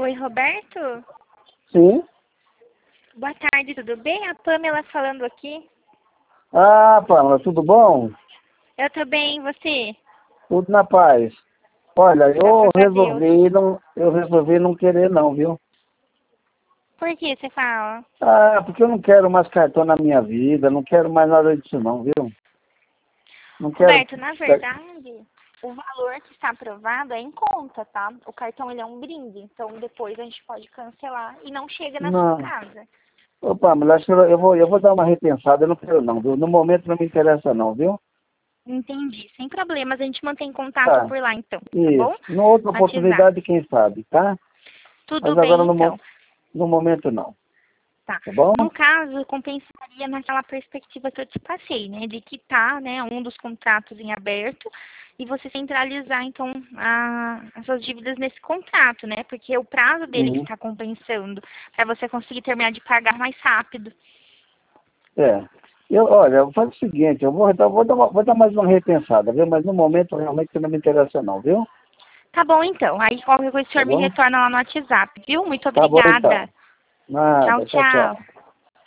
Oi, Roberto? Sim. Boa tarde, tudo bem? A Pamela falando aqui. Ah, Pamela, tudo bom? Eu tô bem, e você? Tudo na paz. Olha, Graças a Deus. eu resolvi não querer não, viu? Por que você fala? Ah, porque eu não quero mais cartão na minha vida, não quero mais nada disso não, viu? Não quero... Roberto, na verdade, o valor que está aprovado é em conta, tá? O cartão ele é um brinde, então depois a gente pode cancelar e não chega na sua Não. casa. Ô, Pamela, acho que eu vou dar uma repensada, eu não quero não, viu? No momento não me interessa não, viu? Entendi. Sem problemas, a gente mantém contato Tá, por lá então, tá bom? isso. Numa outra No WhatsApp. oportunidade, quem sabe, tá? Tudo Mas bem agora então. no momento não, Tá. tá bom? No caso, compensaria naquela perspectiva que eu te passei, né? De quitar, né, um dos contratos em aberto e você centralizar, então, as suas dívidas nesse contrato, né? Porque o prazo dele que Uhum. está compensando para você conseguir terminar de pagar mais rápido. É. Olha, faz o seguinte, vou dar mais uma repensada, viu? Mas no momento realmente não me interessa não, viu? Tá bom, então. Aí qualquer coisa o Tá senhor me bom? retorna lá no WhatsApp, viu? Muito Tá bom obrigada. então. Tchau, Nada, tchau, tchau. tchau.